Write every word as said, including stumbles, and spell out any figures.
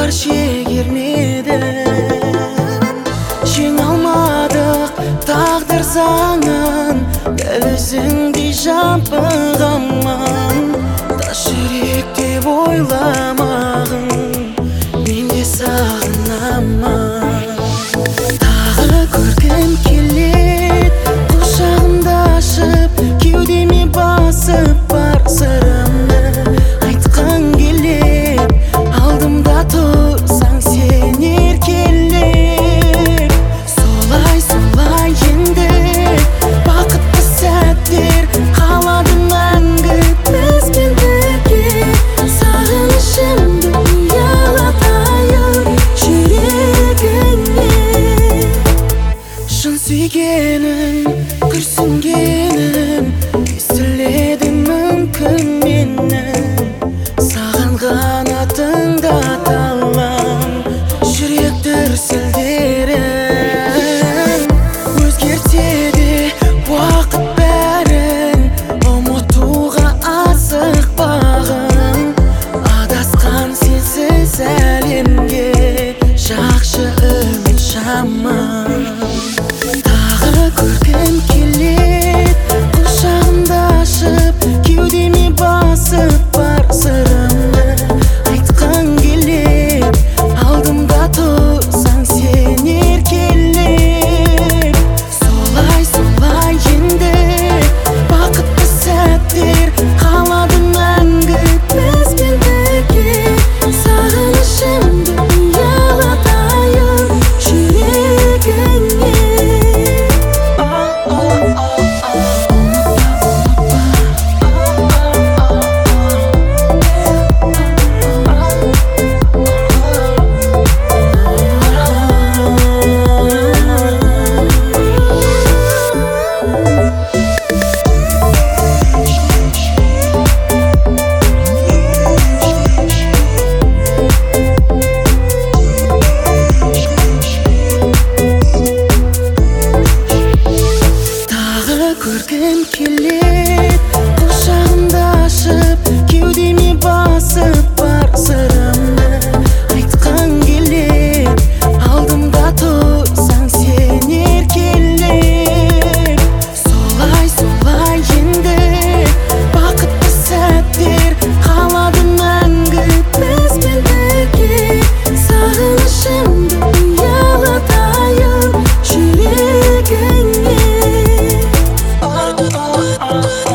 бар шегермеді. Жеңе алмадық тағдыр заңын, дәл өзіңдей жабығамын. Тас жүрек деп ойламағын, мен де сағынамын. Тағы көргім келет, құшағымды ашып, кеудеме басып бар сырымды айтқан келет. Алдымда тұрсаң сен еркелеп, солай солай енді бақытты сәттер қалады мәңгі бізбен бірге. Сағынышымды ұялатайын жүрегіңе. Шын сүйгенім, күрсінгенім естіледі мүмкін менің. Саған ғана тыңдаталам жүрек дүрсілдерін. Өзгертеді уақыт бәрін, ұмытуға асықпағын. Адасқан сенсіз әлемге жақшы үміт шамын. Тағы көргім келет, құшағымды ашып, кеудеме басып бар сырымды айтқан келет. Алдымда тұрсаң сен еркелеп, солай солай енді бақытты сәттер қалады мәңгі бізбен бірге. Сағынышымды ұялатайын жүрегіңе. Көргім келет, құшағымды ашып, кеудеме басып бар сырымды айтқан келет. Алдымда тұрсаң сен еркелеп, солай солай енді бақытты сәттер қалады мәңгі бізбен бірге. Сағынышымды ұялатайын жүрегіңе. Oh, oh, oh.